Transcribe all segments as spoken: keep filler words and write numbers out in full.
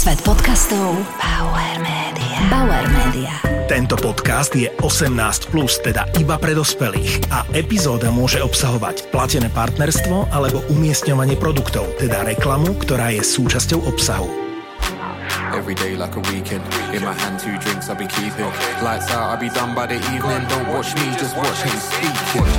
Svet podcastov Bauer Media. Bauer Media. Tento podcast je osemnásť plus, teda iba pre dospelých a epizóda môže obsahovať platené partnerstvo alebo umiestňovanie produktov, teda reklamu, ktorá je súčasťou obsahu. Every day like a weekend. In my hand two drinks I'll be keeping. Lights out I'll be done by the evening. Don't watch me, just watch how you speaking.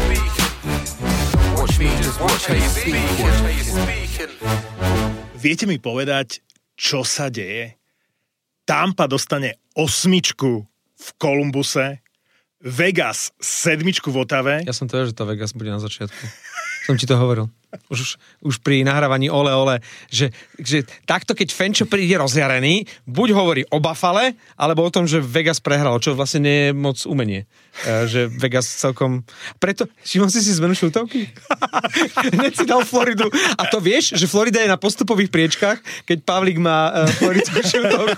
Watch me, just watch how you speaking. Viete mi povedať, čo sa deje? Tampa dostane osmičku v Kolumbuse, Vegas sedmičku v Otave. Ja som to vedel, že to Vegas bude na začiatku. Som ti to hovoril. Už, už pri nahrávaní ole ole, že, že takto keď Fenčo príde rozjarený, buď hovorí o Buffale, alebo o tom, že Vegas prehral, čo vlastne nie je moc umenie. E, že Vegas celkom... Preto, všimol si si zmenu šľutovky? Hneď si dal Floridu. A to vieš, že Florida je na postupových priečkách, keď Pavlík má uh, floridskú šľutovku.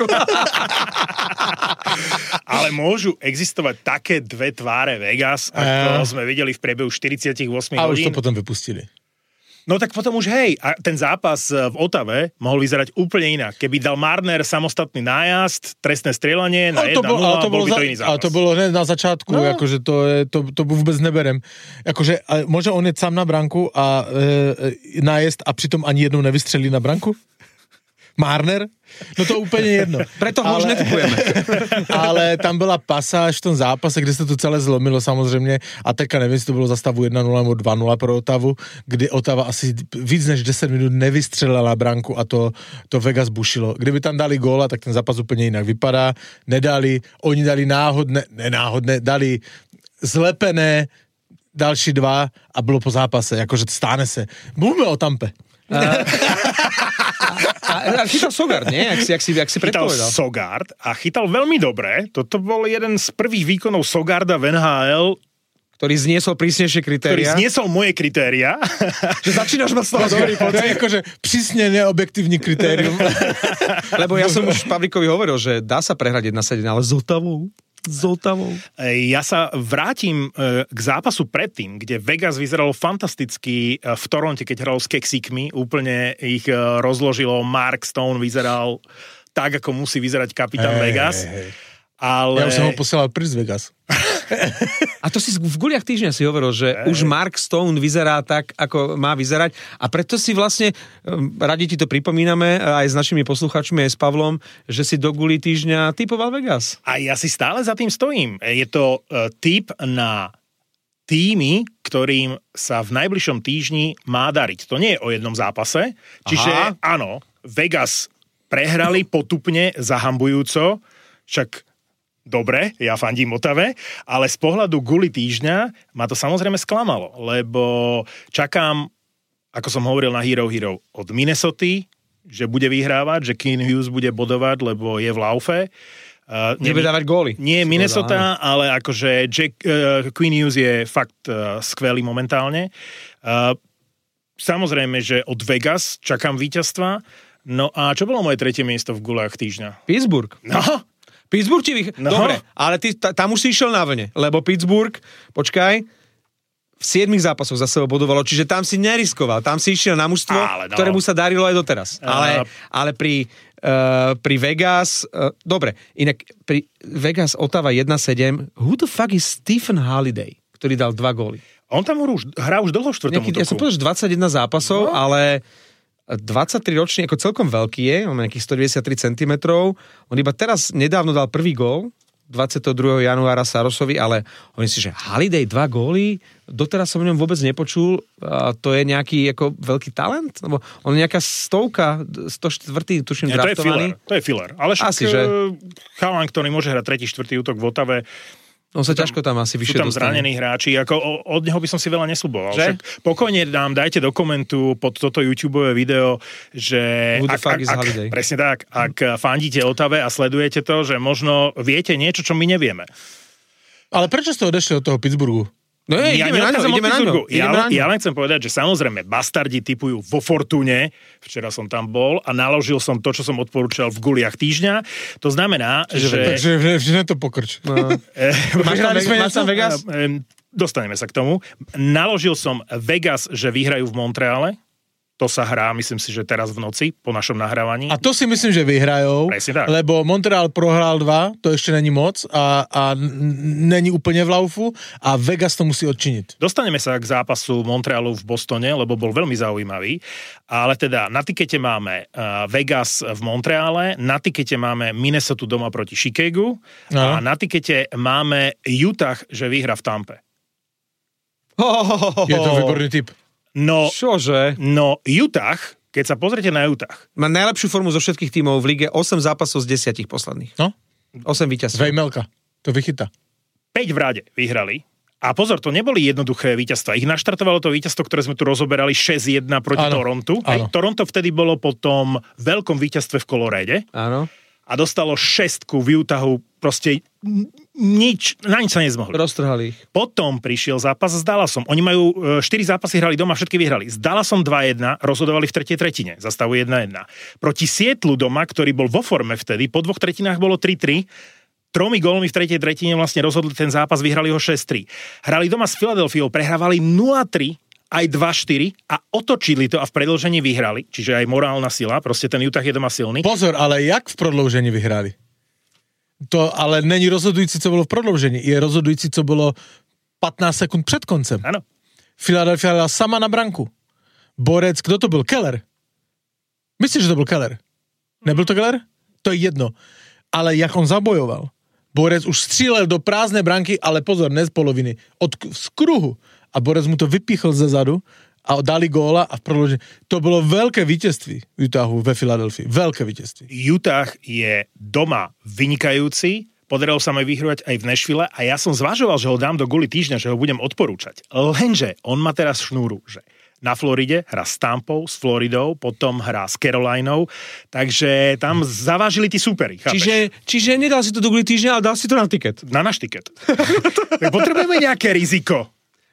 Ale môžu existovať také dve tváre Vegas, ako uh. sme videli v priebehu štyridsaťosem a hodín. A už to potom vypustili. No tak potom už hej, a ten zápas v Otave mohol vyzerať úplne inak. Keby dal Marner samostatný nájazd, trestné strieľanie na jeden nula, bol by to iný zápas. Ale to bolo hneď na začiatku, no. akože to, je, to, to vôbec neberem. Akože, môže on jet sám na branku a e, nájezd a pritom ani jednou nevystřelí na branku? Marner? No to úplne jedno. Preto ho ale, už netipujeme. Ale tam byla pasáž v tom zápase, kde se to celé zlomilo samozřejmě a teďka nevím, jestli to bylo za stavu jedna nula nebo dva nula pro Otavu, kdy Otava asi víc než deset minut nevystřelila branku a to, to Vegas bušilo. Kdyby tam dali góla, tak ten zápas úplně jinak vypadá. Nedali, oni dali náhodné, nenáhodné, dali zlepené další dva a bylo po zápase, jakože stáne se. Mluvíme o Tampe. A, a chytal Sogard, nie? Jak si, jak si, jak si predpovedal. Chytal Sogard a chytal veľmi dobre. Toto bol jeden z prvých výkonov Sogarda v en há el, ktorý zniesol prísnejšie kritéria. Ktorý zniesol moje kritéria. Že začínaš mať z toho dobrý pocit. To je akože prísne neobjektívny kritérium. Lebo ja som už Pavlíkovi hovoril, že dá sa prehrať jedna sedem, ale s Otavou. S Otavou. Ja sa vrátim k zápasu predtým, kde Vegas vyzeralo fantasticky v Toronte, keď hral s Kexíkmi. Úplne ich rozložilo. Mark Stone vyzeral tak, ako musí vyzerať kapitán hey, Vegas. Hey, hey. Ale... Ja už som ho posielal prísť Vegas. A to si v guliach týždňa si hovoril, že hey. už Mark Stone vyzerá tak, ako má vyzerať. A preto si vlastne, radi ti to pripomíname, aj s našimi poslucháčmi, aj s Pavlom, že si do guli týždňa tipoval Vegas. A ja si stále za tým stojím. Je to uh, tip na týmy, ktorým sa v najbližšom týždni má dariť. To nie je o jednom zápase. Čiže Aha. áno, Vegas prehrali potupne, zahambujúco, však dobre, ja fandím Otave, ale z pohľadu guli týždňa ma to samozrejme sklamalo, lebo čakám, ako som hovoril na Hero Hero, od Minnesoty, že bude vyhrávať, že Quinn Hughes bude bodovať, lebo je v laufe. Uh, Nebude dávať góly. Nie Minnesota, ale akože Jack, uh, Quinn Hughes je fakt uh, skvelý momentálne. Uh, samozrejme, že od Vegas čakám víťazstva. No a čo bolo moje tretie miesto v gulách týždňa? Pittsburgh. No, Pittsburgh ti vych... No. Dobre, ale ty t- tam už si išiel na vlne, lebo Pittsburgh, počkaj, v siedmich zápasoch za sebou bodovalo, čiže tam si neriskoval, tam si išiel na mužstvo, no. ktorému sa darilo aj doteraz. Uh. Ale, ale pri, uh, pri Vegas, uh, dobre, inak pri Vegas Otava jedna sedem, who the fuck is Stephen Holiday, ktorý dal dva góly? On tam už, hrá už dlho v štvrtom útoku. Ja som povedal, že dvadsaťjeden zápasov, no. ale... dvadsaťtri ročný, ako celkom veľký je, on má nejakých stodeväťdesiattri centimetrov, on iba teraz nedávno dal prvý gól, dvadsiateho druhého januára Sarosovi, ale hovorím si, že Holiday dva góly, doteraz som o ňom vôbec nepočul, a to je nejaký ako veľký talent? Lebo on je nejaká stovka, sto štyri tuším ja, draftovaný. To je filler, to je filler. Ale však Asi, že? chalan, ktorý môže hrať tretí, štvrtý útok v Otave, on sa ťažko tam asi vyššie dostane. Sú tam zranení hráči, ako od neho by som si veľa nesľuboval. Však pokojne nám dajte do komentu pod toto YouTubeové video, že ak, ak, ak, presne tak, ak fandíte Otave a sledujete to, že možno viete niečo, čo my nevieme. Ale prečo ste odešli od toho Pittsburghu? No je, ja ideme, na ňo, ideme na ňo. Ja, ideme na ňo. Ja len chcem povedať, že samozrejme bastardi tipujú vo Fortune, včera som tam bol a naložil som to, čo som odporúčal v guliach týždňa. To znamená, Čiže, že... Takže vždy to pokrč. No. máš, tam, máš tam Vegas? Dostaneme sa k tomu. Naložil som Vegas, že vyhrajú v Montreale. To sa hrá, myslím si, že teraz v noci, po našom nahrávaní. A to si myslím, že vyhrajou, lebo Montreal prohrál dva, to ešte není moc a, a n- není úplne v laufu a Vegas to musí odčiniť. Dostaneme sa k zápasu Montrealu v Bostone, lebo bol veľmi zaujímavý, ale teda na tikete máme uh, Vegas v Montreale, na tikete máme Minnesota doma proti Chicagu a na tikete máme Utah, že vyhra v Tampe. Je to výborný tip. No, Čože? no Utah, keď sa pozriete na Utah. Má najlepšiu formu zo všetkých tímov v lige, osem zápasov z desiatich posledných. No? osem víťazstv. Vejmelka, to vychytá. päť v rade vyhrali. A pozor, to neboli jednoduché víťazstva. Ich naštartovalo to víťazstvo, ktoré sme tu rozoberali šesť jedna proti áno, Torontu. Áno. Hej, Toronto vtedy bolo po tom veľkom víťazstve v Colorade. Áno. A dostalo šestku v Utahu. Proste nič, na nič sa nezmohli. Roztrhali ich. Potom prišiel zápas s Dallasom. Oni majú štyri zápasy, hrali doma, všetky vyhrali. S Dallasom dva jedna, rozhodovali v tretej tretine, za stavu jedna jedna. Proti Sietlu doma, ktorý bol vo forme vtedy, po dvoch tretinách bolo tri tri, tromi gólmi v tretej tretine vlastne rozhodli ten zápas, vyhrali ho šesť tri. Hrali doma s Filadelfiou, prehrávali nula tri, aj dva štyri a otočili to a v predĺžení vyhrali, čiže aj morálna sila, proste ten Utah je doma silný. Pozor, ale jak v prodloužení vyhrali? To ale není rozhodujúci, co bolo v prodloužení. Je rozhodujúci, co bolo pätnásť sekúnd před koncem. Áno. Philadelphia hľadala sama na branku. Borec, kto to byl? Keller. Myslíš, že to byl Keller? Nebyl to Keller? To je jedno. Ale jak on zabojoval. Borec už střílel do prázdnej branky, ale pozor, ne z poloviny, od z kruhu. A Borec mu to vypíchl ze zadu a dali góla a v prodloužení. To bolo veľké víťazství Utahu ve Filadelfii. Veľké víťazství. Utah je doma vynikajúci, podarilo sa mi vyhrať aj v Nashville a ja som zvažoval, že ho dám do guli týždňa, že ho budem odporúčať. Lenže on má teraz šnúru, že na Floride hrá s Tampou, s Floridou, potom hrá s Carolinou, takže tam zavážili tí súperi. Čiže, čiže nedal si to do guli týždňa, ale dal si to na tiket. Na náš tiket. Tak potrebujeme nejaké riziko.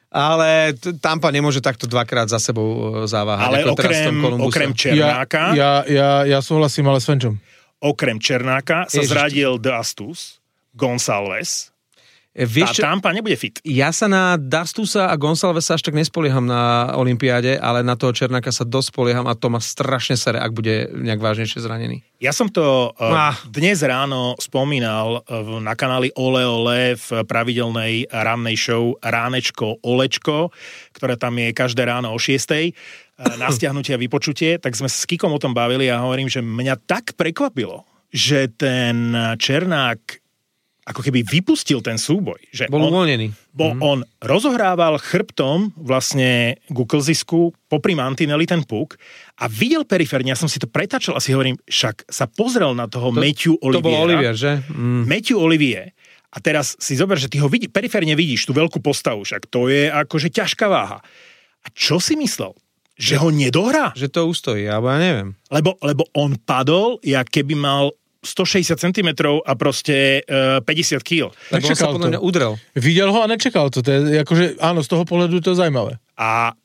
Ale t- Tampa nemôže takto dvakrát za sebou zaváhať. Ale okrem, okrem Černáka... Ja, ja, ja súhlasím, ale s Fenčom. Okrem Černáka sa Ježiš. zradil Dastus, Gonsalves. Vieš, Tá Tampa nebude fit. ja sa na Dastusa a Gonsalvesa až tak nespolieham na olympiáde, ale na toho Černáka sa dosť spolieham a to ma strašne sere, ak bude nejak vážnejšie zranený. Ja som to uh, Ah. dnes ráno spomínal uh, na kanáli Ole Ole v pravidelnej rannej show Ránečko Olečko, ktoré tam je každé ráno o šiestej uh, na stiahnutie a vypočutie, tak sme s Kikom o tom bavili a hovorím, že mňa tak prekvapilo, že ten Černák ako keby vypustil ten súboj. Že Bol on, uvoľnený. Bo mm. on rozohrával chrbtom vlastne ku klzisku popri mantineli ten puk a videl periférne, ja som si to pretačal a si hovorím, však sa pozrel na toho To- Matthew Oliviera. To bol Olivier, že? Mm. Matthew Olivier. A teraz si zober, že ty ho vidí, periférne vidíš tú veľkú postavu, však to je akože ťažká váha. A čo si myslel? Že ho nedohrá? Že to ustojí, alebo ja neviem. Lebo, lebo on padol, jak keby mal stošesťdesiat centimetrov a proste uh, päťdesiat kíl. Lebo on sa Nečakal podľa to. mňa udrel. Videl ho a nečakal to. To je, akože, áno, z toho pohľadu to je zaujímavé. A,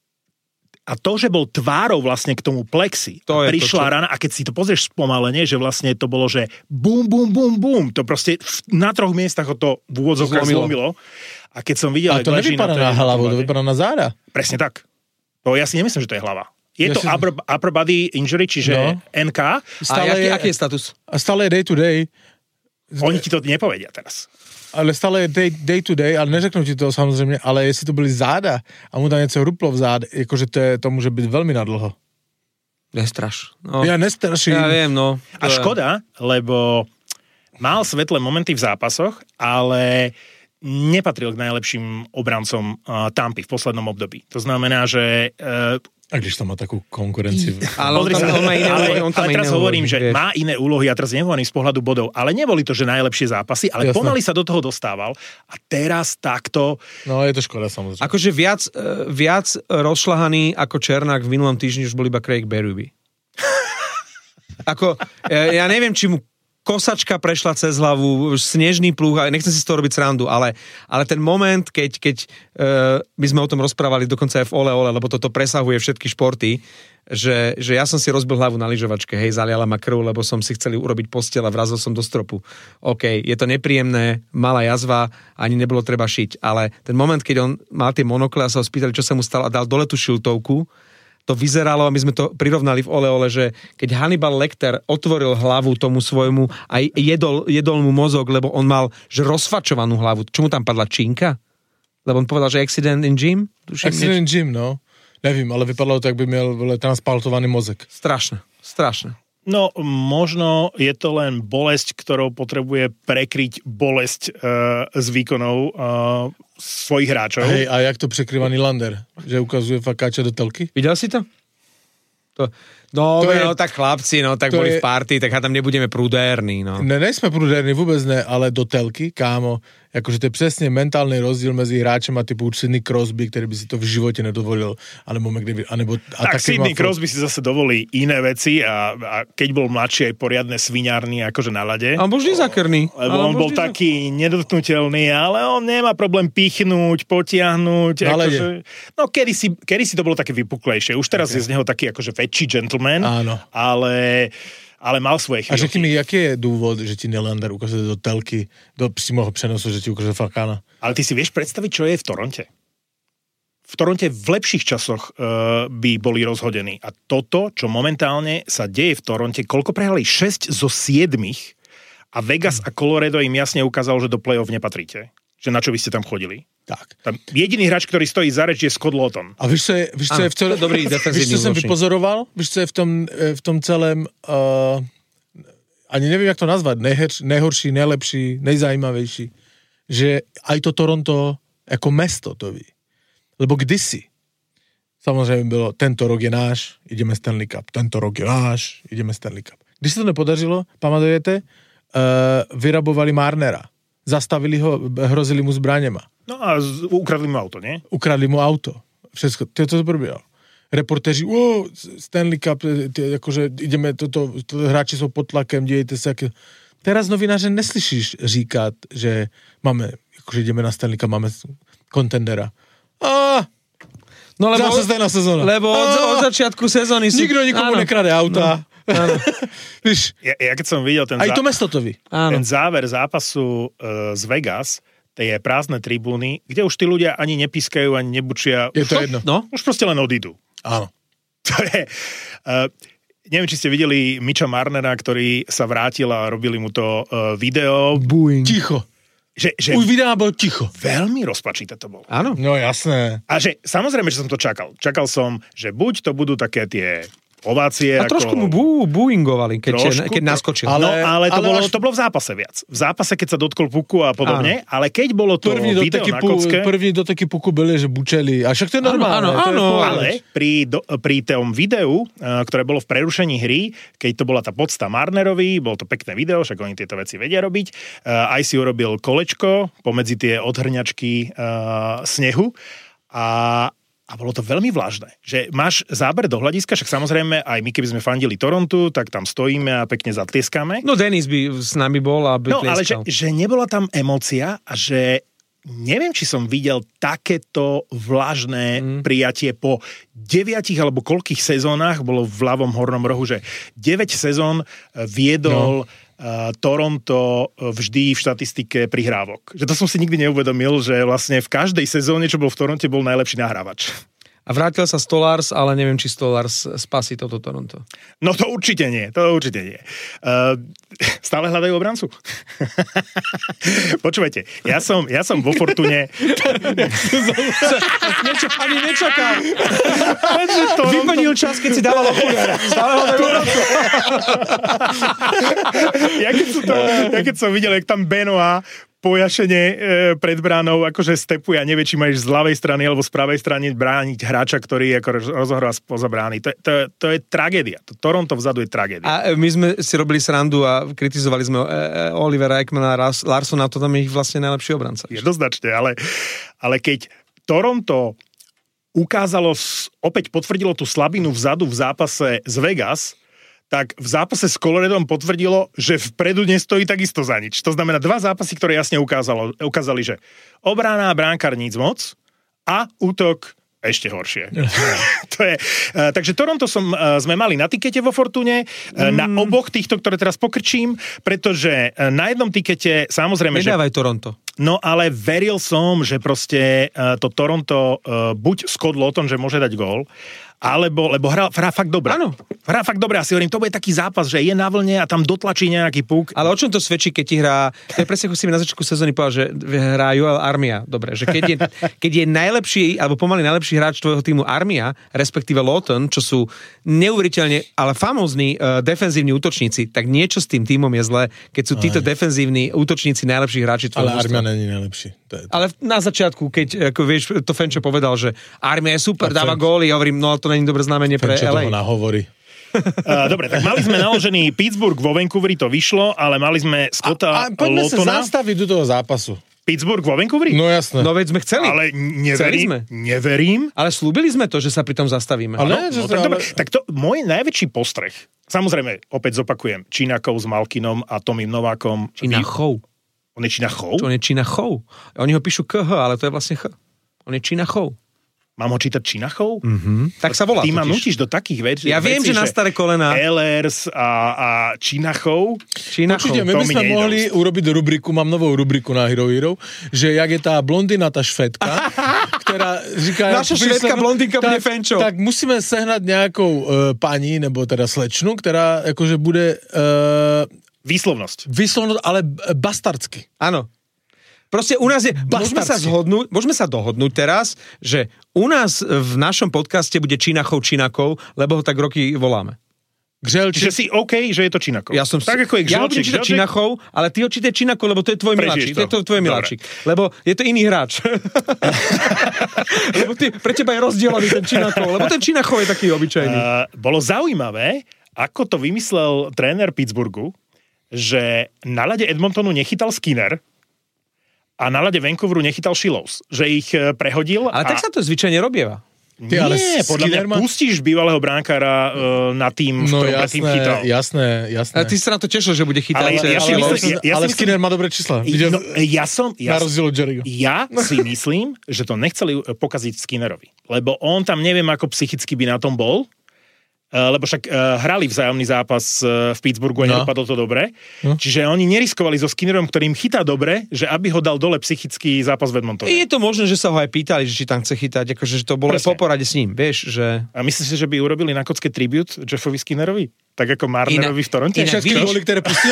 a to, že bol tvárou vlastne k tomu plexi, To a je prišla to, čo- rana a keď si to pozrieš spomalene, že vlastne to bolo, že bum, bum, bum, bum, to proste v- na troch miestach ho to v úvodzovkách Zlomilo. zlomilo. A keď som videl, Ale jak to leží nevypadá tej na hlavu, to jednotlivej- vypadá na záda. Presne tak. To ja si nemyslím, že to je hlava. Je Ja to si- upper, upper body injury, čiže No. en ká. A aký, aký je status? A stále je day to day, Oni ti to nepovedia teraz. ale stále je day, day to day, ale neřeknu ti to samozrejme, ale jestli to byly záda a mu tam něco ruplo v zád, jakože to, je, to môže byť veľmi nadlho. Nestraš. No. Ja nestraším. Ja viem, no. A To je- škoda, lebo mal svetlé momenty v zápasoch, ale nepatril k najlepším obrancom uh, Tampy v poslednom období. To znamená, že uh, A když tam má takú konkurenciu. Ale on Pozri tam, sa, on má iné ale, úlohy. On tam ale má teraz iné hovorím, úlohy, že vieš. má iné úlohy, ja teraz nehovorím z pohľadu bodov, ale neboli to, že najlepšie zápasy, ale Jasné. pomaly sa do toho dostával a teraz takto, No je to škoda samozrejme. Akože viac, eh, viac rozšľahaný ako Černák v minulom týždni už bol iba Craig Berube. Ako, ja, ja neviem, či mu kosačka prešla cez hlavu, snežný plúh, a nechcem si z toho robiť srandu, ale, ale ten moment, keď, keď uh, my sme o tom rozprávali dokonca aj v Ole Ole, lebo toto presahuje všetky športy, že, že ja som si rozbil hlavu na lyžovačke, hej, zaliala ma krv, lebo som si chcel urobiť posteľ a vrazil som do stropu. OK, je to nepríjemné, malá jazva, ani nebolo treba šiť, ale ten moment, keď on mal tie monokle a sa ho spýtali, čo sa mu stalo a dal dole tú šiltovku, to vyzeralo, a my sme to prirovnali v Ole Ole, že keď Hannibal Lecter otvoril hlavu tomu svojmu a jedol, jedol mu mozog, lebo on mal že rozfačovanú hlavu. Čo mu tam padla, čínka? Lebo on povedal, že accident in gym? Tuším, accident in gym, no. Nevím, ale vypadalo to, jak by měl transpaltovaný mozek. Strašné, strašné. No, možno je to len bolesť, ktorou potrebuje prekryť bolesť uh, z výkonov uh, svojich hráčov. Hej, a jak to překrýva Nylander? Že ukazuje fakáča do telky? Videl si to? To, no, to je, no, tak chlapci, no, tak boli je, v party, tak tam nebudeme prudérni, no. Ne, nejsme prudérni, vůbec ne, ale do telky, kámo, jakože to je přesně mentální rozdíl mezi hráčem a typu Sidney Crosby, který by si to v životě nedovolil, anebo McDavid, anebo... A tak Sidney Crosby si zase dovolí iné veci a, a keď bol mladší, aj poriadne sviňárny akože na lade. A on bol vždy zakrný. Lebo on bol taký nedotknutelný, ale on nemá problém pichnúť, potiahnuť. Akože, no, kedysi, kedysi to bolo také vypuklejšie. Už teraz okay. je z neho taký akože väčší gentleman, áno. ale... ale mal svoje chvíľky. A řekni mi, jaký je důvod, že ti Nylander ukazuje do telky, do přímého přenosu, že ti ukazuje fakána? Ale ty si vieš predstaviť, čo je v Toronte? V Toronte v lepších časoch uh, by boli rozhodení. A toto, čo momentálne sa deje v Toronte, koľko prehrali? šesť zo siedmich a Vegas a Colorado im jasne ukázalo, že do play-off nepatríte. Že na čo by ste tam chodili. Tak. Tam jediný hráč, ktorý stojí za reč, je Scott Laughton. A víš, co je, víš, co je v celém... Dobrý víš, co jsem vypozoroval? Víš, co je v tom, v tom celém... Uh, ani nevím, jak to nazvat. Nejher, nejhorší, nejlepší, nejzajímavější. Že aj to Toronto jako mesto to ví. Lebo kdysi samozřejmě bylo, tento rok je náš, ideme Stanley Cup. Tento rok je náš, ideme Stanley Cup. Když se to nepodařilo, pamatujete, uh, vyrabovali Marnera. Zastavili ho, hrozili mu zbraněma. No a z, ukradli mu auto, nie? Ukradli mu auto. Všetko. Ty to probíhal. Reportéři, wow, Stanley Cup, ty, jakože ideme, toto, to, hráči jsou pod tlakem, dějte se. Jak... Teraz novináře neslyšíš říkat, že máme, jakože ideme na Stanley Cup, máme kontendera. A no lebo, zase stejná sezóna. Lebo od, od začiatku sezóny sú... Nikto nikomu áno. nekrade auta. No. Víš, ja, ja keď som videl ten, aj zá... to mesto to ví. ten záver zápasu uh, z Vegas, tie prázdne tribúny, kde už tí ľudia ani nepískajú, ani nebučia. Je to už, jedno. No? Už proste len odídu. Áno. To je... Uh, neviem, či ste videli Mitcha Marnera, ktorý sa vrátil a robili mu to uh, video. Booing. Ticho. Že, že už videa bol ticho. Veľmi rozpačité to bolo. Áno. No jasné. A že samozrejme, že som to čakal. Čakal som, že buď to budú také tie ovácie. A ako... trošku mu bú, booingovali, keď, trošku, keď naskočil. Ale, no, ale, to, ale bolo, až... to bolo v zápase viac. V zápase, keď sa dotkol puku a podobne, áno. Ale keď bolo to první video na kocke... První doteky puku byli, že bučeli. A však to je normálne. Áno, áno, áno. Ale pri, do, pri tom videu, ktoré bolo v prerušení hry, keď to bola tá podsta Marnerovi, bolo to pekné video, však oni tieto veci vedia robiť, aj si urobil kolečko pomedzi tie odhrňačky uh, snehu a A bolo to veľmi vlažné, že máš záber do hľadiska, však samozrejme aj my, keby sme fandili Torontu, tak tam stojíme a pekne zatlieskáme. No Denis by s nami bol a by No tlieskal. ale že, že nebola tam emócia a že neviem, či som videl takéto vlažné mm. prijatie po deviatich alebo koľkých sezónach, bolo v ľavom hornom rohu, že deväť sezón viedol... No. Uh, Toronto vždy v štatistike prihrávok. Že to som si nikdy neuvedomil, že vlastne v každej sezóne, čo bol v Toronte, bol najlepší nahrávač. A vrátil sa Stolárs, ale neviem, či Stolárs spasí toto Toronto. No to určite nie, to určite nie. Uh, stále hľadajú obrancu. Počúvajte, ja som, ja som vo Fortune... Niečo, ani nečakal. Vyplnil čas, keď si dával okuliare. Stále hľadajú obrancu. ja, keď som to, ja keď som videl, jak tam Benoit pojašenie e, pred bránou, akože stepuje a nevie, či máš z ľavej strany alebo z pravej strany brániť hráča, ktorý ako rozohrá spoza brány. To, to, to je tragédia. To Toronto vzadu je tragédia. A my sme si robili srandu a kritizovali sme e, Olivera Ekmana a Larsona, to tam je ich vlastne najlepší obranca. Jednoznačne, ale, ale keď Toronto ukázalo, opäť potvrdilo tú slabinu vzadu v zápase z Vegas, tak v zápase s Coloradom potvrdilo, že vpredu nestojí takisto za nič. To znamená dva zápasy, ktoré jasne ukázalo, ukázali, že obrana a bránkar nic moc a útok ešte horšie. to je, uh, takže Toronto som, uh, sme mali na tikete vo Fortune, uh, mm. na oboch týchto, ktoré teraz pokrčím, pretože uh, na jednom tikete, samozrejme, Nedávaj že... Toronto. No ale veril som, že proste uh, to Toronto, uh, buď Scott Laughton, že môže dať gól, alebo, lebo hrá, hrá fakt dobre. Áno. Hrá fakt dobre, asi hovorím, to bude taký zápas, že je na vlne a tam dotlačí nejaký puk. Ale o čom to svedčí, keď ti hrá, to je presne, ako si mi na začiatku sezóny povedal, že hrá Joel Armia, dobre, že keď je, keď je najlepší, alebo pomaly najlepší hráč tvojho týmu Armia, respektíve Lawton, čo sú neuveriteľne, ale famózni uh, defenzívni útočníci, tak niečo s tým týmom je zlé, keď sú títo Aj. defenzívni útočníci najlepší hráči tvojho Ale Armia není najlepší. To je to. Ale na začiatku, keď, ako vieš, to Fenčo povedal, že Armia je super, dáva góly, ja hovorím, no ale to není dobré znamenie pre Fenčo el ej. toho nahovorí. Uh, dobre, tak mali sme naložený Pittsburgh vo Vancouveri, to vyšlo, ale mali sme Scotta A, a poďme Lawtona. sa zastaviť do toho zápasu. Pittsburgh vo Vancouveri? No jasné. No veď sme chceli. Ale neverím, sme. neverím. Ale slúbili sme to, že sa pri tom zastavíme. Ale- No, že no, to- tak, ale- dobre, tak to môj najväčší postreh, samozrejme, opäť zopakujem, Čínakov s Malkinom a Tomím Novákom. Čínachov. On je Čínachov? Čo on je Čínachov. Oni ho píšu ká há, ale to je vlastne Ch. On je Čínachov. Mám ho čítať Čínachov? Mm, tak sa volá. Ty ma totiž. nutíš do takých vecí. Ja viem, vecí, že na staré kolená. Ehlers a, a Čínachov. Čínachov. Určite, my to by mi sme nejde mohli dosť. urobiť rubriku, mám novou rubriku na Hero Hero, že jak je tá blondina, tá švédka, ktorá říká... Naša jak švédska vyslovene- blondinka bude tak, Fenčo. Tak musíme sehnať nejakou uh, pani, nebo teda slečnu, ktorá akože bude uh, Výslovnosť. vyslovnosť, ale b- bastardsky. Áno. Proste u nás je, môžeme sa Bastardsky. zhodnúť, môžeme sa dohodnúť teraz, že u nás v našom podcaste bude Čínachov Čínakov, lebo ho tak roky voláme. Gželčík. Čiže si OK, že je to Čínakov. Ja som tak ako je ja ho budem Gželčík, čítať Gželčík. Čínachov, ale ty ho čítaj Čínakov, lebo to je tvoj Prežiješ miláčik. to. To je to tvoj Dobre. miláčik. Lebo je to iný hráč. lebo ty, pre teba je rozdielový ten Čínakov, lebo ten Čínachov je taký obyčajný. Uh, bolo zaujímavé, ako to vymyslel tréner Pittsburghu, že na ľade Edmontonu nechytal Skinner a na ľade Vancouveru nechytal Shilows. Že ich eh, prehodil. Ale a... tak sa to zvyčajne robieva. Ty, ale Nie, podľa mňa Skinner má- pustíš bývalého brankára uh, na tým, v No ktorom predtým jasné, chytal. jasné, jasné. A ty sa na to tešil, že bude chytať. Ale ja si ale, myslím- ja- ja si ale myslím- Skinner má dobré čísla. Videl, No, ja som... Ja, na rozdiel od Jerryho. ja si myslím, že to nechceli pokaziť Skinnerovi. Lebo on tam neviem, ako psychicky by na tom bol. Uh, lebo však uh, hrali vzájomný zápas uh, v Pittsburghu a No. nedopadlo to dobre. No. Čiže oni neriskovali so Skinnerom, ktorým chytá dobre, že aby ho dal dole psychický zápas v Edmontone. Je to možné, že sa ho aj pýtali, že či tam chce chytať, akože že to bolo Presne. po porade s ním, vieš, že... A myslíš si, že by urobili na kocke tribute Jeffovi Skinnerovi? Tak ako Marnerovi v Toronte? inak Všetky vidíš- góly, ktoré pustil?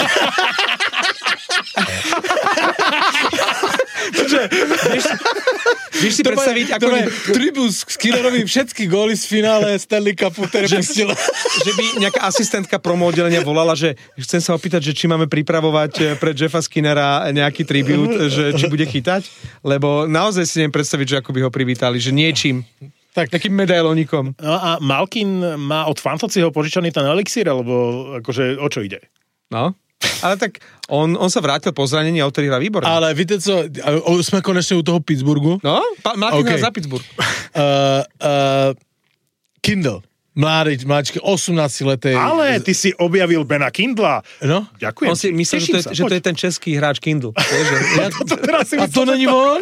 Vieš si predstaviť, ako... To je tribus Skinnerovi všetky góly z finále Stanley Cupu, ktoré pustil. že by nejaká asistentka promo oddelenia volala, že chcem sa opýtať, že či máme pripravovať eh, pre Jeffa Skinnera nejaký tribut, že či bude chytať, lebo naozaj si neviem predstaviť, že ako by ho privítali, že niečím, Tak. takým medailonikom. No a Malkin má od Fantociho požičaný ten elixír, alebo akože o čo ide? No, ale tak on, on sa vrátil po zranení a odtedy hrá výborne. Ale víte co, o, sme konečne u toho Pittsburghu. No, pa, Malkin Okay. hrá za Pittsburgh. Uh, uh, Kindle. Mladý, mladíčky, osemnásťletý. Ale ty si objavil Bena Kindla. No? Ďakujem. On si ti. myslel, že Teším to, je, sa, že to poď. je ten český hráč Kindle. Vieš, že, Ja, To teraz si a to myslel, není on?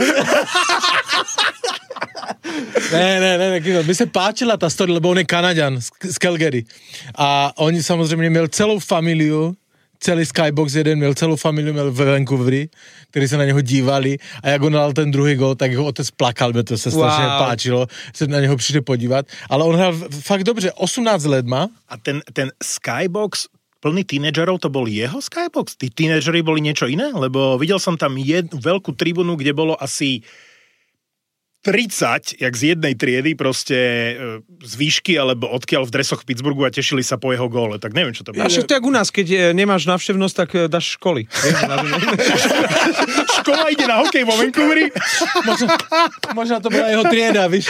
ne, ne, ne, ne, Kindle. Mi se páčila tá story, lebo on je Kanaďan z, z Calgary. A oni samozrejme měl celou familiu, celý Skybox jeden měl celou familiu měl v Vancouveri, ktorí sa na neho dívali a jak on dal ten druhý gól, tak jeho otec plakal, mi to sa strašne Wow. páčilo, sa na neho prišli podívať. Ale on hral fakt dobře, osemnásť let má. A ten, ten Skybox plný tínedžerov, to bol jeho Skybox? Tí tínedžeri boli niečo iné? Lebo videl som tam jednu veľkú tribunu, kde bolo asi tridsať, jak z jednej triedy, proste e, z výšky, alebo odkiaľ v dresoch Pittsburghu a tešili sa po jeho góle. Tak neviem, čo to a bolo. však to je jak u nás, keď eh, nemáš návštevnosť, tak eh, dáš školy. Vieš, na- Škola ide na hokej vo Vancouveri. Možno, možno to bola jeho trieda, víš.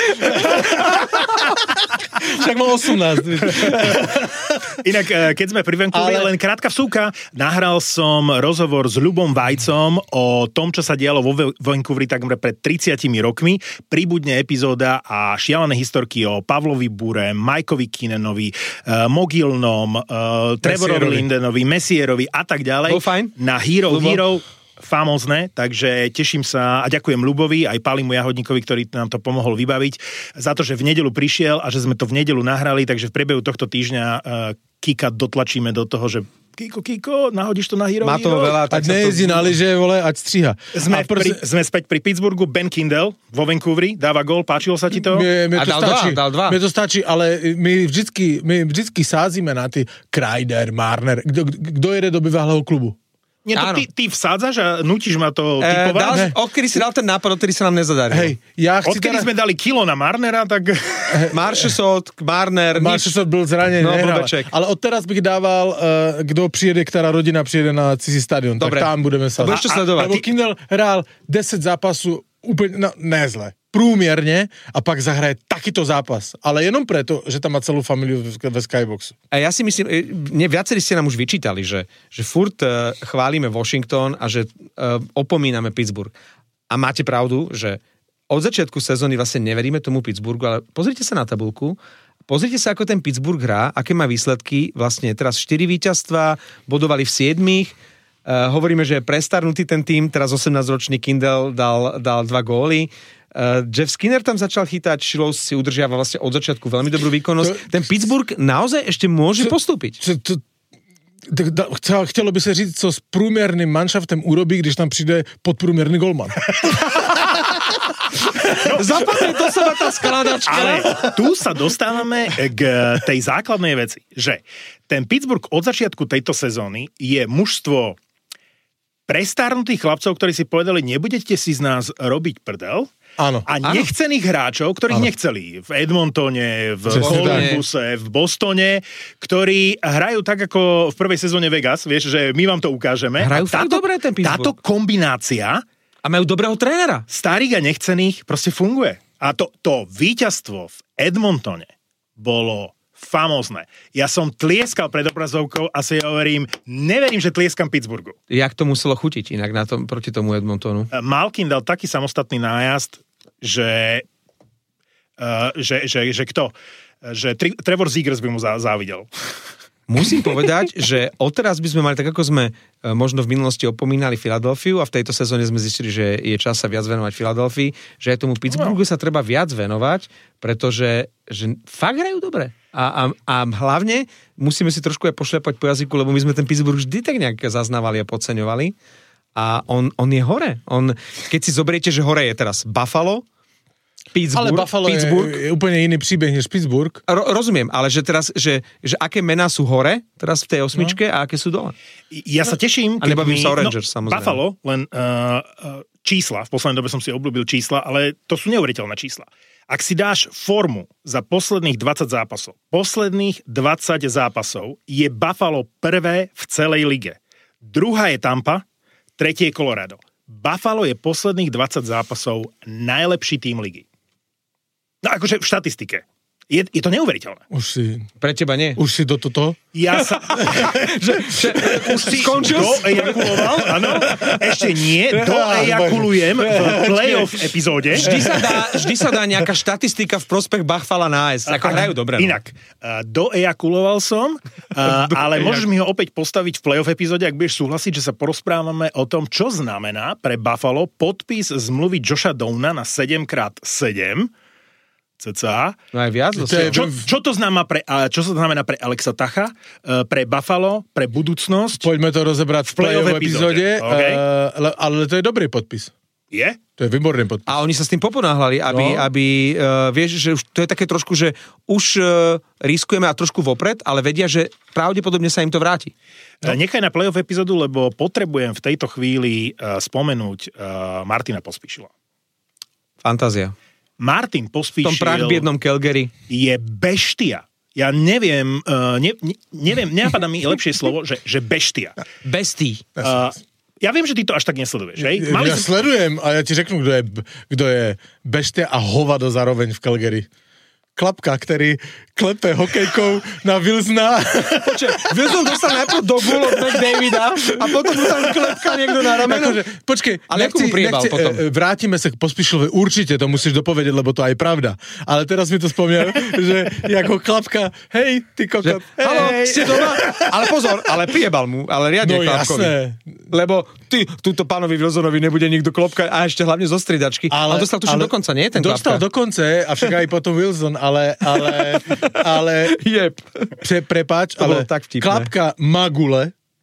Však mal osemnásť, víš. Inak, e, keď sme pri Vancouveri, Ale- len krátka vsúka, nahral som rozhovor s Ľubom Vajcom o tom, čo sa dialo vo Ve- Vancouveri takmer pred tridsiatimi rokmi. Pribudne epizóda a šialené historky o Pavlovi Bure, Mikeovi Kinenovi, uh, Mogilnom, uh, Trevorovi Messierovi. Lindenovi, Messierovi a tak ďalej. Bol fajn? Na Hero Ľubo? Hero famózne, takže teším sa a ďakujem Ľubovi aj Palimu Jahodníkovi, ktorý nám to pomohol vybaviť, za to, že v nedeľu prišiel a že sme to v nedeľu nahrali, takže v priebehu tohto týždňa uh, Kika dotlačíme do toho, že Kiko, Kiko, nahodíš to na Hero Má toho Hero. veľa, Ať tak sa nejezdí to... na lyže, vole, ať stříha. Sme, A prs- pri, sme späť pri Pittsburghu, Ben Kindle vo Vancouveri, dáva gól, páčilo sa ti to? Mne, mne A to dal stačí, dva, dal dva. Mne to stačí, ale my vždycky, my vždycky sázíme na ty Kreider, Marner. Kdo, kdo jede do bývalého klubu? Nie, to Áno. ty, ty vsádzaš a nutíš ma to E, typovať? dal, Ne. odkedy si dal ten nápad, odkedy sa nám nezadarilo. Hej, ja chci Odkedy teda... sme dali kilo na Marnera, tak... Marchesot, Marner, Marš nič. sa byl zranený, No, nehral. blbeček. Ale odteraz bych dával, uh, kdo přijede, ktorá rodina přijede na Cizí stadion. Dobre. Tak tam budeme sa... budeš to sledovať. Lebo Kindle hrál desať zápasů úplne, no, ne zle, průměrně a pak zahraje takýto zápas. Ale jenom preto, že tam má celú familiu ve Skyboxu. A ja si myslím, e, mne viacerí ste nám už vyčítali, že, že furt uh, chválime Washington a že uh, opomíname Pittsburgh. A máte pravdu, že od začiatku sezóny vlastne neveríme tomu Pittsburghu, ale pozrite sa na tabulku, pozrite sa, ako ten Pittsburgh hrá, aké má výsledky, vlastne teraz štyri víťazstvá, bodovali v siedmich, uh, hovoríme, že je prestarnutý ten tým, teraz osemnásťročný Kindle dal, dal dva góly. Uh, Jeff Skinner tam začal chytať, Šilovs si udržiava vlastne od začiatku veľmi dobrú výkonnosť. To- Ten Pittsburgh naozaj ešte môže postúpiť. Co, to, tak da- chce- chtělo by se říct, co s průměrným manšaftem urobí, když tam přijde podprůměrný golman. Zapadne do seba tá skladačka. Ale tu sa dostávame k tej základnej veci, že ten Pittsburgh od začiatku tejto sezóny je mužstvo prestárnutých chlapcov, ktorí si povedali, nebudete si z nás robiť prdel, Áno. a nechcených hráčov, ktorých Áno. nechceli v Edmontone, v Presne Columbuse, v Bostone, ktorí hrajú tak ako v prvej sezóne Vegas, vieš, že my vám to ukážeme. Hrajú A fakt dobre ten Pittsburgh. Táto kombinácia A majú dobrého trénera. starých a nechcených proste funguje. A to, to víťazstvo v Edmontone bolo famózne. Ja som tlieskal pred obrazovkou a si hovorím, neverím, že tlieskam Pittsburghu. Jak to muselo chutiť inak na tom, proti tomu Edmontonu? Malkin dal taký samostatný nájazd, že, uh, že, že, že kto? Že Tri- Trevor Zegers by mu zá, závidel. Musím povedať, že odteraz by sme mali, tak ako sme e, možno v minulosti opomínali Filadelfiu a v tejto sezóne sme zistili, že je čas sa viac venovať Filadelfii, že aj tomu Pittsburghu sa treba viac venovať, pretože že fakt hrajú dobre. A, a, a hlavne musíme si trošku aj pošľapať po jazyku, lebo my sme ten Pittsburgh vždy tak nejak zaznávali a podceňovali. A on, on je hore. On, keď si zoberiete, že hore je teraz Buffalo, Pittsburgh, Ale Buffalo Pittsburgh, je, je úplne iný príbeh než Pittsburgh. Ro- rozumiem, ale že teraz, že, že aké mená sú hore, teraz v tej osmičke no. a aké sú dole. Ja sa teším, A nebavím sa o Rangers, samozrejme. Buffalo, len uh, uh, čísla, v poslednej dobe som si obľúbil čísla, ale to sú neuveriteľné čísla. Ak si dáš formu za posledných dvadsať zápasov, posledných dvadsať zápasov je Buffalo prvé v celej lige. Druhá je Tampa, tretie je Colorado. Buffalo je posledných dvadsať zápasov najlepší tým ligy. No akože v štatistike. Je, je to neuveriteľné. Už si, Pre teba nie. už si do toto? Ja sa... že, že, už si skončil? Doejakuloval, áno. Ešte nie, doejakulujem v playoff epizóde. Vždy sa, dá, vždy sa dá nejaká štatistika v prospech Buffalo nájsť. Ako hrajú dobre. No. Inak, uh, doejakuloval som, uh, ale môžeš mi ho opäť postaviť v playoff epizóde, ak budeš súhlasiť, že sa porozprávame o tom, čo znamená pre Buffalo podpis zmluvy Josha Downa na sedem krát sedem cca. No aj viac. To je- Čo, čo to znamená pre, a čo to znamená pre Alexa Tacha, uh, pre Buffalo, pre budúcnosť? Poďme to rozebrať v playoff play-off epizóde, epizóde, okay. uh, ale, ale to je dobrý podpis. Je? To je výborný podpis. A oni sa s tým poponáhľali, aby, No. aby uh, vieš, že už, to je také trošku, že už uh, riskujeme a trošku vopred, ale vedia, že pravdepodobne sa im to vráti. No. Nechaj na playoff epizódu, lebo potrebujem v tejto chvíli uh, spomenúť uh, Martina Pospíšila. Fantázia. Martin V tom Pospíšil prach biednom Calgary. je beštia. Ja neviem, uh, ne, ne, neviem, nenapadá mi lepšie slovo, že, že beštia. Bestý. Uh, ja viem, že ty to až tak nesleduješ, hej? Ja sledujem a ja ti řeknu, kdo je, kdo je beštia a hovado zároveň v Calgary. Klapka, ktorý klepe hokejkou na Wilsona. Počkej, Wilson dostal najprv do gól od McDavida a potom mu tam klepka niekto na rameno. Akože, počkej, Ale ako mu priebal potom? e, vrátime sa k Pospíšilovi, určite to musíš dopovedať, lebo to aj pravda. Ale teraz mi to spomínal, že ako klapka, hej, ty kokot, hej. Haló, ste doma? Ale pozor, ale priebal mu, ale riadne No klapkovi. jasné. Lebo ty, túto pánovi Wilsonovi nebude nikto klopkať a ešte hlavne zo striedačky. Ale, on dostal tuším dokonca, nie? Ten dostal klapka. dokonce, avšak aj potom Wilson, ale, ale, ale Jeb. pre, prepáč, To bolo ale tak vtipné. klapka Magule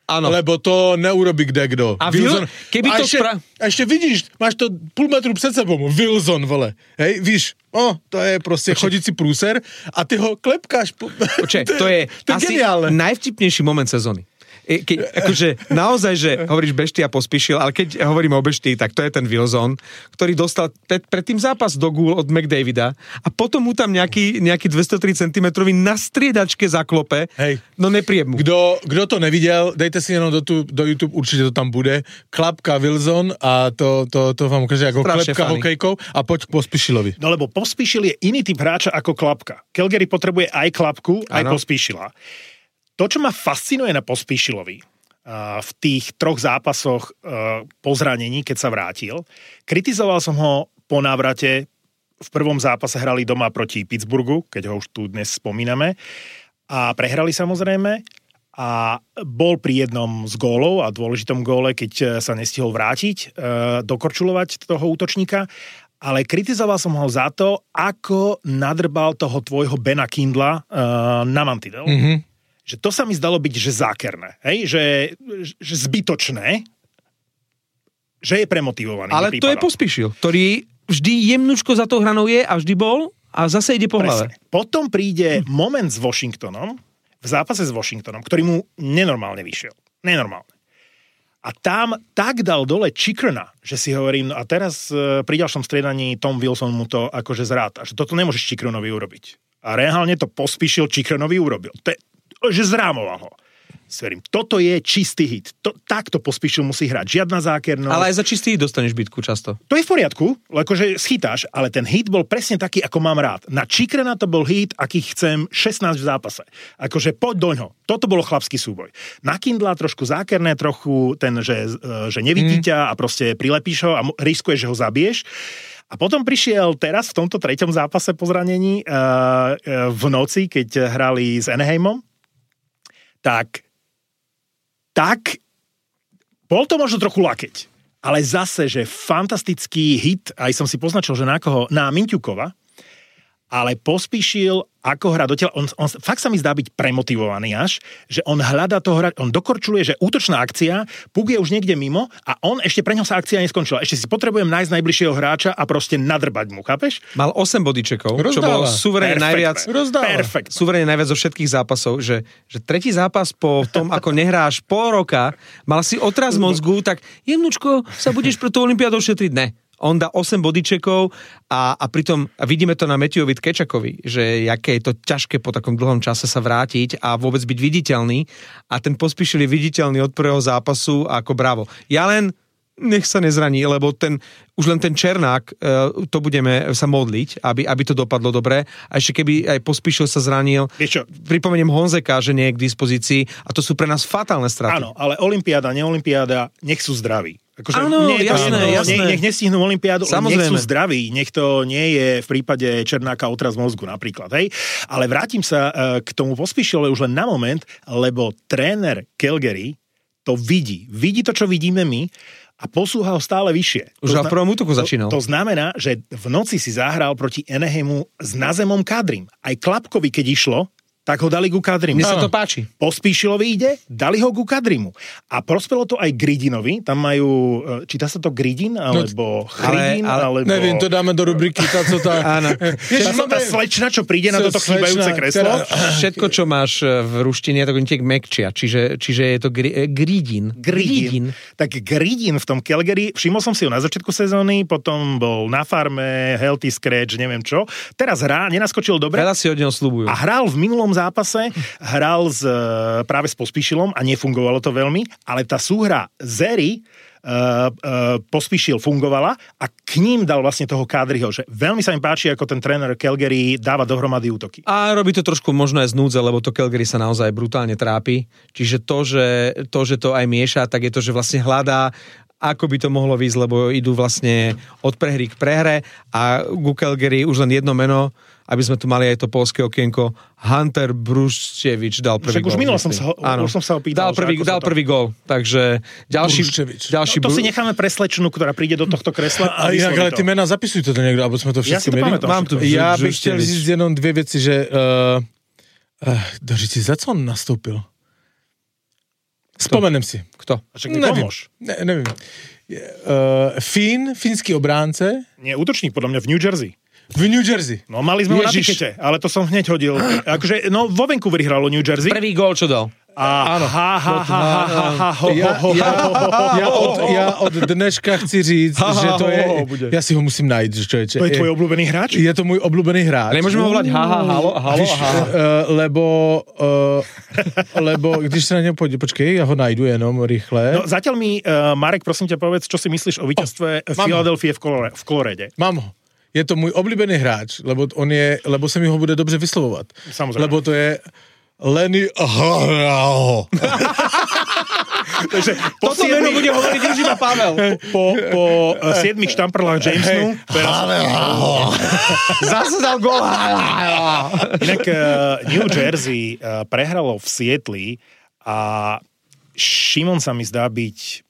Áno. Lebo to neurobí kdekdo. A Wilson, keby a to ešte, spra... a ešte vidíš, máš to pol metru před sebou, Wilson, vole. Hej, víš, o, to je proste chodíci prúser a ty ho klepkáš. Po... Počkej, to je, to je asi geniálne. najvtipnejší moment sezóny. Keď, akože naozaj, že hovoríš Bešty a Pospíšil, ale keď hovorím o Bešty, tak to je ten Wilson, ktorý dostal pred, pred tým zápas do gól od McDavida a potom mu tam nejaký, nejaký dvestotri centimetrov na striedačke zaklope. Hej. No nepriem mu. Kdo, kdo to neviděl, dejte si jenom do, tu, do YouTube, určite to tam bude. Klapka Wilson a to, to, to vám ukáže ako Strašne klepka funny. hokejkou a poď k Pospíšilovi. No lebo Pospíšil je iný typ hráča ako Klapka. Calgary potrebuje aj Klapku, aj Áno. Pospíšila. To, čo ma fascinuje na Pospíšilovi, uh, v tých troch zápasoch uh, po zranení, keď sa vrátil, kritizoval som ho po návrate. V prvom zápase hrali doma proti Pittsburghu, keď ho už tu dnes spomíname, a prehrali samozrejme. A bol pri jednom z gólov a dôležitom góle, keď sa nestihol vrátiť, uh, dokorčulovať toho útočníka, ale kritizoval som ho za to, ako nadrbal toho tvojho Bena Kindla uh, na mantidel. Mm-hmm. Že to sa mi zdalo byť, že zákerné, hej? Že, že zbytočné, že je premotivovaný. Ale to je Pospíšil, ktorý vždy jemnučko za to hranou je a vždy bol a zase ide po hlave. Potom príde hm. moment s Washingtonom, v zápase s Washingtonom, ktorý mu nenormálne vyšiel. Nenormálne. A tam tak dal dole Chikrna, že si hovorím, no a teraz e, pri ďalšom striedaní Tom Wilson mu to akože zráta, že toto nemôžeš Chikronovi urobiť. A reálne to Pospíšil, Chikronovi urobil. To je, že zrámoval ho. Sverím, toto je čistý hit. To, takto Pospíšil musí hrať. Žiadna zákernosť. Ale aj za čistý hit dostaneš bitku často. To je v poriadku, akože schytáš, ale ten hit bol presne taký, ako mám rád. Na Chikrena to bol hit, akých chcem šestnásť v zápase. Akože poď doňho. Toto bolo chlapský súboj. Na Kindla trošku zákerné, trochu ten, že, že nevidí ťa a proste prilepíš ho a riskuješ, že ho zabiješ. A potom prišiel teraz v tomto treťom zápase po zranení v noci, keď hrali s Anaheimom, tak tak bol to možno trochu lakeť, ale zase, že fantastický hit, aj som si poznačil, že na koho, na Minťukova, ale Pospíšil, ako hrá do tela, on, on fakt sa mi zdá byť premotivovaný až, že on hľadá toho hra, on dokorčuluje, že útočná akcia, puk je už niekde mimo a on ešte pre ňo sa akcia neskončila. Ešte si potrebujem nájsť najbližšieho hráča a proste nadrbať mu, chápeš? Mal osem bodíčekov, čo Rozdáva. bol suverene najviac, Perfekt. suverene najviac zo všetkých zápasov, že, že tretí zápas po tom, ako nehráš pol roka, mal si otraz mozgu, tak jemnučko sa budeš pre tú olympiádou šetriť. Ne. On dá osem bodyčekov a, a pritom a vidíme to na Matthewovi Tkečakovi, že aké je to ťažké po takom dlhom čase sa vrátiť a vôbec byť viditeľný a ten Pospíšil je viditeľný od prvého zápasu ako bravo. Ja len nech sa nezraní, lebo ten, už len ten Černák, to budeme sa modliť, aby, aby to dopadlo dobre. A ešte keby aj Pospíšil sa zranil, pripomeniem Honzeka, že nie je k dispozícii a to sú pre nás fatálne straty. Áno, ale olympiáda, neolympiáda, nech sú zdraví. Akože áno, nie, jasné, to, jasné. Nech, nech nestihnú olympiádu, Samozrejme. nech sú zdraví, nech to nie je v prípade Černáka otraz mozgu napríklad, hej. Ale vrátim sa uh, k tomu Pospíšilovi už len na moment, lebo tréner Calgary to vidí. Vidí to, čo vidíme my a posúha ho stále vyššie. Už v prvom útoku začínal. To, to znamená, že v noci si zahral proti Anaheimu s Nazemom Kadrim. Aj Klapkovi, keď išlo, tak ho dali ku Kadrimu. Mne sa to páči. Pospíšilovi ide, dali ho ku Kadrimu. A prospelo to aj Gridinovi, tam majú, číta sa to Gridin, alebo Chridin, ale, ale, alebo... Neviem, to dáme do rubriky, tá, co tá... Áno. Tá, tá slečna, čo príde na toto chýbajúce kreslo. Všetko, čo máš v ruštine, tak oni tiek mekčia, čiže, čiže je to gri, Gridin. Gridin. Tak Gridin v tom Calgary, všimol som si ho na začiatku sezóny, potom bol na farme, healthy scratch, neviem čo. Teraz hrá, nenaskočil dobre. Veľa si od neho sľubujú. A hral v minulom zápase, hral s, práve s Pospíšilom a nefungovalo to veľmi, ale tá súhra Zeri uh, uh, Pospíšil fungovala a k ním dal vlastne toho Kadriho, že veľmi sa mi páči, ako ten tréner Calgary dáva dohromady útoky. A robí to trošku možno aj z núdze, lebo to Calgary sa naozaj brutálne trápi. Čiže to, že to, že to aj mieša, tak je to, že vlastne hľadá ako by to mohlo výsť, lebo idú vlastne od prehry k prehre a ku Calgary už len jedno meno, aby sme tu mali aj to poľské okienko. Hunter Bruščevič dal prvý Však gól. už minul som sa, Áno. už som sa opýtal. Dal prvý, dal prvý gól, takže ďalší... ďalší no, to si necháme pre slečnu, ktorá príde do tohto kresla. A, a inak, ale ty mená zapisuj to niekto, alebo sme to Ja si všetko to mieli. pamätám. Mám tu Ja bych Bruščevič. chtěl říct jenom dvě věci, že uh, uh, doříci, za co on nastoupil? Spomenem si. Kto? A však mi pomôž. Ne, neviem. Uh, Fín, fínsky obránce. Nie, útočník podľa mňa v New Jersey. V New Jersey. No mali sme ho na Ježiš. tikete, ale to som hneď hodil. Akože, no vo Vancouveri hralo New Jersey. Prvý gól, čo dal? A Áno. ha, ha, ha, ha, ha, ha, ho, Ja, ho, ho, ja, ho, ho, ho, ja, ho, od, ho. ja od dneška chci říct, Ha, ha, že to ho, je... ho, ho, bude. Ja si ho musím nájsť, človeče. To je tvoj obľúbený hráč? Je to môj obľúbený hráč. Ale môžeme ho volať ha, ha, halo, halo, Víš, ha. uh, lebo, uh, lebo, když sa na ňom pôjde, počkej, ja ho nájdu jenom rýchle. No, zatiaľ mi, uh, Marek, prosím ťa, povedz, čo si myslíš o víťazstve mám ho. Philadelphie v, Colore, v Colorade. Mám ho. Je to môj obľúbený hráč, lebo on je, lebo sa mi ho bude dobře vyslovovať. Samozrejme. Lebo to je Lenny Harao. Takže po Toto meno siedmich, bude hovoriť už iba Pavel. po, po uh, siedmich štamprlách Jamesonu. Teraz, Zase dal gól. inak uh, New Jersey uh, prehralo v Sietli a Šimon sa mi zdá byť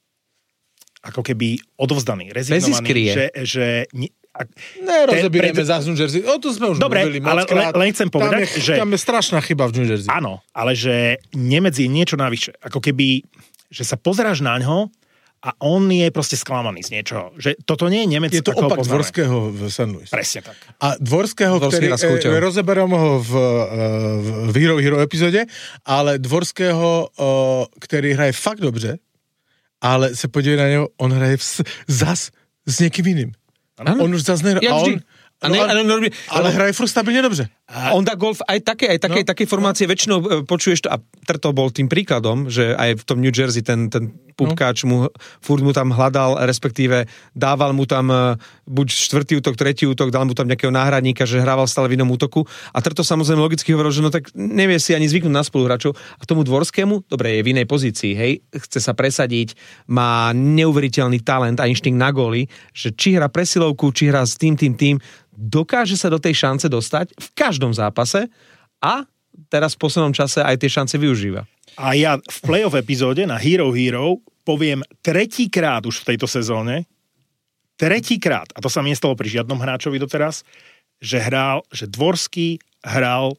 ako keby odovzdaný, rezignovaný, skrie. že, že ne, ak, Nerozebírame Ten- zase New Jersey. O tom sme už Dobre, mluvili ale mockrát. len- len chcem povedať, tam je, že- Tam je strašná chyba v New Jersey. áno, ale že Nemec je niečo navyše. Ako keby, že sa pozeráš na ňo a on je proste sklamaný z niečoho. Že toto nie je Nemec, Je to ako ho opak poznáme. Dvorského v Saint Louis. Presne tak. A Dvorského, Dvorský ktorý, nás chuťou. e, rozeberám ho v, e, v Hero Hero epizóde, ale Dvorského, e, ktorý hraje fakt dobře, ale se podívej na něho, on hraje vs, zas s někým jiným. Ano. On už zas nehra. Jak a vždy. on, A ne, no, ale, ale, ale hraje furt stabilne dobře. A on dá golf aj také, aj také, no, také formácie, väčšinou e, počuješ to, a Trto bol tým príkladom, že aj v tom New Jersey ten, ten pupkáč mu, furt mu tam hľadal, respektíve dával mu tam e, buď štvrtý útok, tretí útok, dal mu tam nejakého náhradníka, že hrával stále v inom útoku. A Trto samozrejme logicky hovoril, že no tak nevie si ani zvyknúť na spoluhráčov. A tomu Dvorskému, dobre, je v inej pozícii, hej, chce sa presadiť, má neuveriteľný talent a inštinkt na góly, že či hrá presilovku, či hrá s tým, tým, tým, dokáže sa do tej šance dostať v každom zápase a teraz v poslednom čase aj tie šance využíva. A ja v playoff epizóde na Hero Hero poviem tretíkrát už v tejto sezóne, tretíkrát, a to sa mi nestalo pri žiadnom hráčovi doteraz, že hral, že Dvorský hral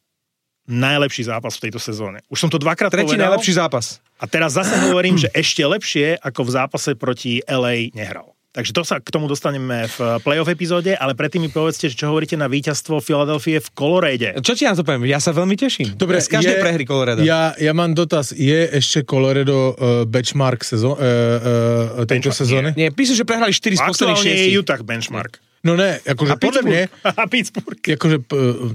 najlepší zápas v tejto sezóne. Už som to dvakrát Tretí povedal. najlepší zápas. A teraz zase hovorím, že ešte lepšie ako v zápase proti el ej nehral. Takže to sa k tomu dostaneme v playoff epizóde, ale predtým mi povedzte, čo hovoríte na víťazstvo Philadelphie v Colorade. Čo ti na to poviem? Ja sa veľmi teším. Dobre, z každej je, prehry Colorado. Ja, ja mám dotaz, je ešte Colorado uh, benchmark sezó, uh, uh, tejto Benchmark, sezóny? Nie, píšu, že prehrali štyri z posledných Aktuálne je šiestich. Utah benchmark. No ne, akože A podľa mne, Pittsburgh. A Pittsburgh. akože uh,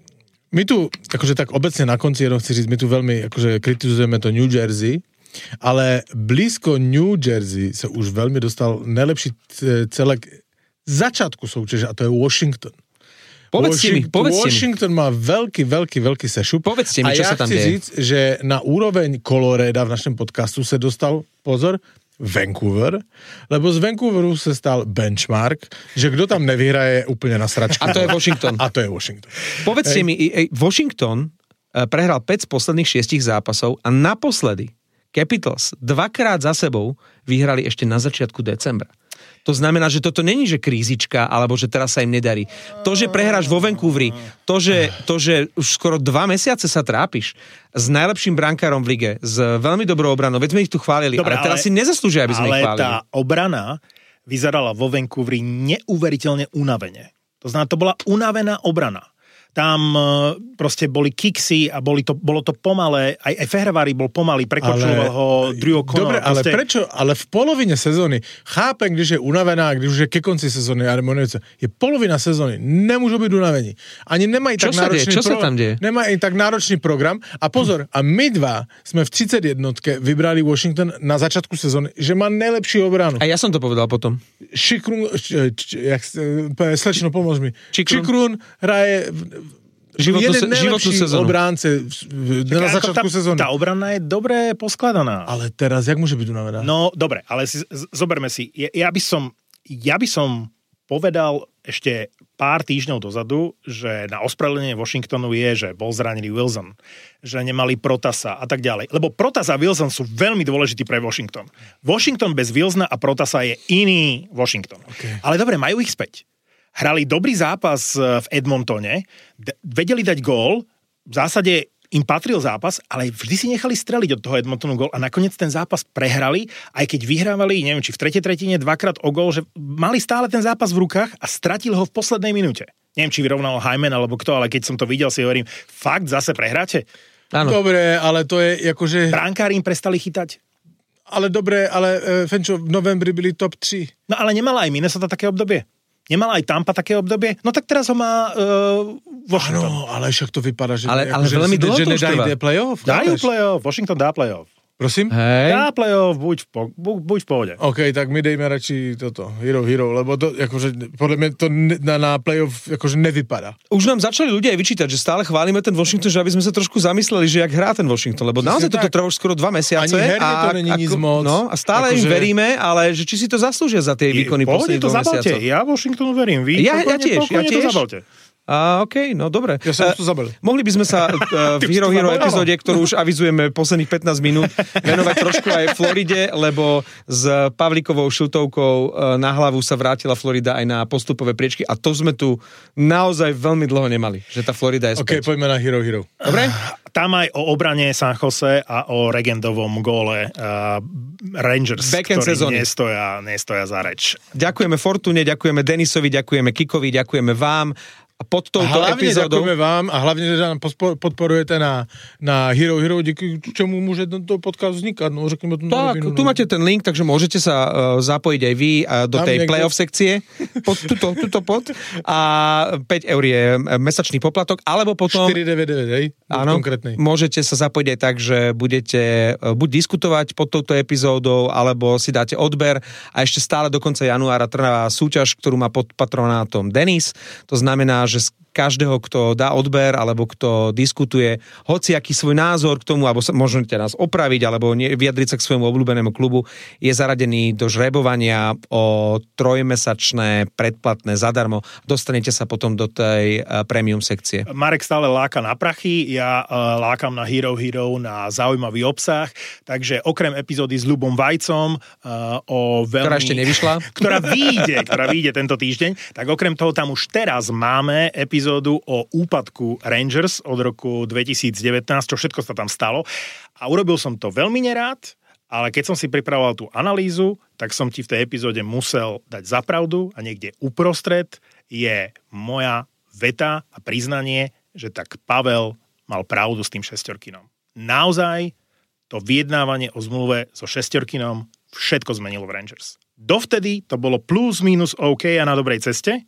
my tu, akože tak obecne na konci jenom chci říct, my tu veľmi akože kritizujeme to New Jersey, ale blízko New Jersey sa už veľmi dostal najlepší celek začiatku soutěže a to je Washington. Povedzte mi, Washington, povedzte mi. Washington má veľký, veľký, veľký sešup. Povedzte mi, a čo ja sa tam chci deje. říct, že na úroveň Colorada v našem podcastu se dostal, pozor, Vancouver, lebo z Vancouveru se stal benchmark, že kdo tam nevyhraje úplne na sračku. A to je Washington. A to je Washington. Povedzte mi, i- i- Washington eh, prehral päť z posledných šiestich zápasov a naposledy Capitals dvakrát za sebou vyhrali ešte na začiatku decembra. To znamená, že toto není, že krízička, alebo že teraz sa im nedarí. To, že prehráš vo Vancouveri, to, že, to, že už skoro dva mesiace sa trápiš s najlepším brankárom v lige, s veľmi dobrou obranou, veď sme ich tu chválili, Dobre, ale teraz ale- si nezaslúžia, aby sme ich Ale chválili. tá obrana vyzerala vo Vancouveri neuveriteľne unavene. To znamená, to bola unavená obrana. Tam uh, proste boli kiksy a boli to, bolo to pomalé, aj, aj Fehravári bol pomalý, prekočoval ho Drew O'Connor. Dobre, ale proste, prečo? Ale v polovine sezóny, chápem, když je unavená, když už je ke konci sezóny, ale je polovina sezóny, nemôžu byť unavení. Ani nemají Čo tak sa deje? náročný Čo sa tam deje? Nemají tak náročný program. A pozor, a my dva sme v tridsaťjednom vybrali Washington na začiatku sezóny, že má najlepšiu obranu. A ja som to povedal potom. Šikrun, č, č, jak, eh, slečno, pomôž mi. Čikrun. Čikrun hraje Životnú, jeden se, životnú najlepší sezónu. obránce v- na ako začiatku tá, sezóny. Tá obrana je dobre poskladaná. Ale teraz, jak môže byť unavená? No, dobre, ale si, z- zoberme si. Ja, ja, by som, ja by som povedal ešte pár týždňov dozadu, že na ospravedlnenie Washingtonu je, že bol zranený Wilson, že nemali Protasa a tak ďalej. Lebo Protas a Wilson sú veľmi dôležití pre Washington. Washington bez Wilsona a Protasa je iný Washington. Okay. Ale dobre, majú ich späť. Hrali dobrý zápas v Edmontone, d- vedeli dať gól, v zásade im patril zápas, ale vždy si nechali streliť od toho Edmontonu gól a nakoniec ten zápas prehrali, aj keď vyhrávali, neviem, či v tretej tretine dvakrát o gól, že mali stále ten zápas v rukách a stratili ho v poslednej minúte. Neviem, či vyrovnal Hyman alebo kto, ale keď som to videl, si hovorím, fakt zase prehráte? Áno. Dobre, ale to je akože... Bránkári im prestali chytať. Ale dobre, ale uh, Fenčo, v novembri byli top tri. No ale nemala aj Minnesota také obdobie? Nemala aj Tampa také obdobie? No tak teraz ho má uh, Washington. Áno, ale však to vypadá, že... Ale, ale že, veľmi že, dlho že to už trvá. nedajú playoff? Dajú playoff, Washington dá playoff. Prosím? Hej. Dá playoff, buď v, po, bu, buď v pohode. OK, tak my dejme radši toto, Hero Hero, lebo to, akože, podľa mňa to na, na playoff akože nevypadá. Už nám začali ľudia aj vyčítať, že stále chválime ten Washington, že aby sme sa trošku zamysleli, že jak hrá ten Washington, lebo naozaj toto trvá už skoro dva mesiace. Ani herne a to není nic moc. No, a stále akože... im veríme, ale že či si to zaslúžia za tie výkony posledných dvoch mesiacov. Ja Washingtonu verím, vy Ja, ja tiež, ja tiež. To A okej, okay, no dobre. Ja som to zabil. Mohli by sme sa uh, v Hero Hero epizóde, ktorú už avizujeme posledných pätnásť minút, venovať trošku aj Floride, lebo s Pavlíkovou šiltovkou uh, na hlavu sa vrátila Florida aj na postupové priečky a to sme tu naozaj veľmi dlho nemali, že tá Florida je späť. OK, poďme na Hero Hero. Dobre? Tam aj o obrane San Jose a o Regendovom góle uh, Rangers, Backend ktorí sezóny. nestoja, nestoja za reč. Ďakujeme Fortune, ďakujeme Denisovi, ďakujeme Kikovi, ďakujeme vám. A pod touto a hlavne epizódou... ďakujeme vám a hlavne, že nám podporujete na, na Hero Hero, díky čomu môže tento podcast vznikať. No, řekneme to tak, novinu, tu no. máte ten link, takže môžete sa uh, zapojiť aj vy uh, do Tam tej niekto... playoff sekcie. Pod, tuto, tuto pod. A päť eur je mesačný poplatok, alebo potom... štyri deväťdesiatdeväť, hej? Áno, konkrétnej. môžete sa zapojiť aj tak, že budete uh, buď diskutovať pod touto epizódou, alebo si dáte odber a ešte stále do konca januára trvá súťaž, ktorú má pod patronátom Denis. To znamená, že každého, kto dá odber, alebo kto diskutuje hociaký svoj názor k tomu, alebo sa, môžete nás opraviť, alebo nie, vyjadriť sa k svojmu obľúbenému klubu, je zaradený do žrebovania o trojmesačné predplatné zadarmo. Dostanete sa potom do tej uh, premium sekcie. Marek stále láka na prachy, ja uh, lákam na Hero Hero, na zaujímavý obsah, takže okrem epizódy s Ľubom Vajcom uh, o veľmi... Ktorá ešte nevyšla. ktorá vyjde, ktorá vyjde tento týždeň, tak okrem toho tam už teraz máme epizódu o úpadku Rangers od roku dvetisícdevätnásť, čo všetko sa tam stalo. A urobil som to veľmi nerád, ale keď som si pripravoval tú analýzu, tak som ti v tej epizóde musel dať za pravdu a niekde uprostred je moja veta a priznanie, že tak Pavel mal pravdu s tým šestorkinom. Naozaj to vyjednávanie o zmluve so šestorkinom všetko zmenilo v Rangers. Dovtedy to bolo plus minus OK a na dobrej ceste.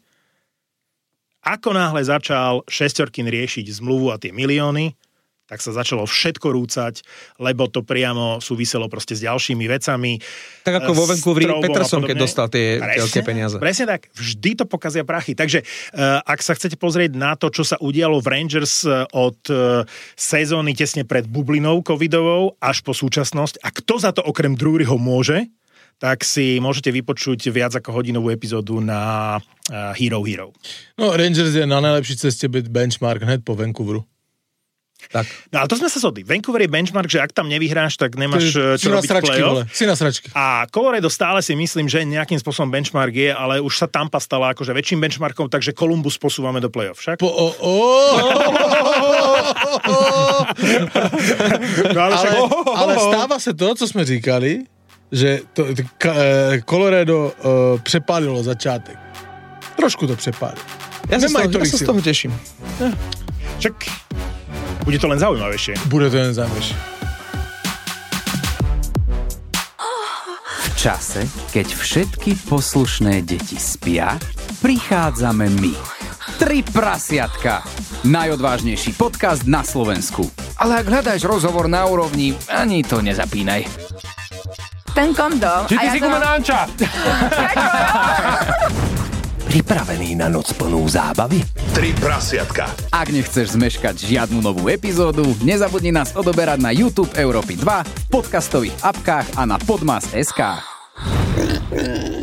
Ako náhle začal šestorkin riešiť zmluvu a tie milióny, tak sa začalo všetko rúcať, lebo to priamo súviselo proste s ďalšími vecami. Tak ako vo Vancouveri Peterson, keď dostal tie veľké peniaze. Presne tak, vždy to pokazia prachy. Takže uh, ak sa chcete pozrieť na to, čo sa udialo v Rangers od uh, sezóny tesne pred bublinou covidovou až po súčasnosť, a kto za to okrem Druryho môže, tak si môžete vypočuť viac ako hodinovú epizódu na uh, Hero Hero. No, Rangers je na najlepší ceste byť benchmark hned po Vancouveru. Tak. No ale to sme sa zhodli. Vancouver je benchmark, že ak tam nevyhráš, tak nemáš je, čo robiť sračky, play-off. vole. Si na sračky. A Colorado stále si myslím, že nejakým spôsobom benchmark je, ale už sa Tampa stala akože väčším benchmarkom, takže Columbus posúvame do play-off, však? Po, o, o, no, ale, však... ale, ale stáva sa to, co sme říkali, že to, to, Colorado uh, přepálilo začátek. Trošku to přepálilo. Ja sa, z toho, ja sa z toho teším. Ja. Čak, bude to len zaujímavejšie. Bude to len zaujímavejšie. V čase, keď všetky poslušné deti spia, prichádzame my. Tri prasiatka. Najodvážnejší podcast na Slovensku. Ale ak hľadáš rozhovor na úrovni, ani to nezapínaj. Ten kondom. Či ty si gumenánča? Pripravený na noc plnú zábavy? Tri prasiatka. Ak nechceš zmeškať žiadnu novú epizódu, nezabudni nás odoberať na YouTube Európy dva, v podcastových apkách a na podmas bodka es ká.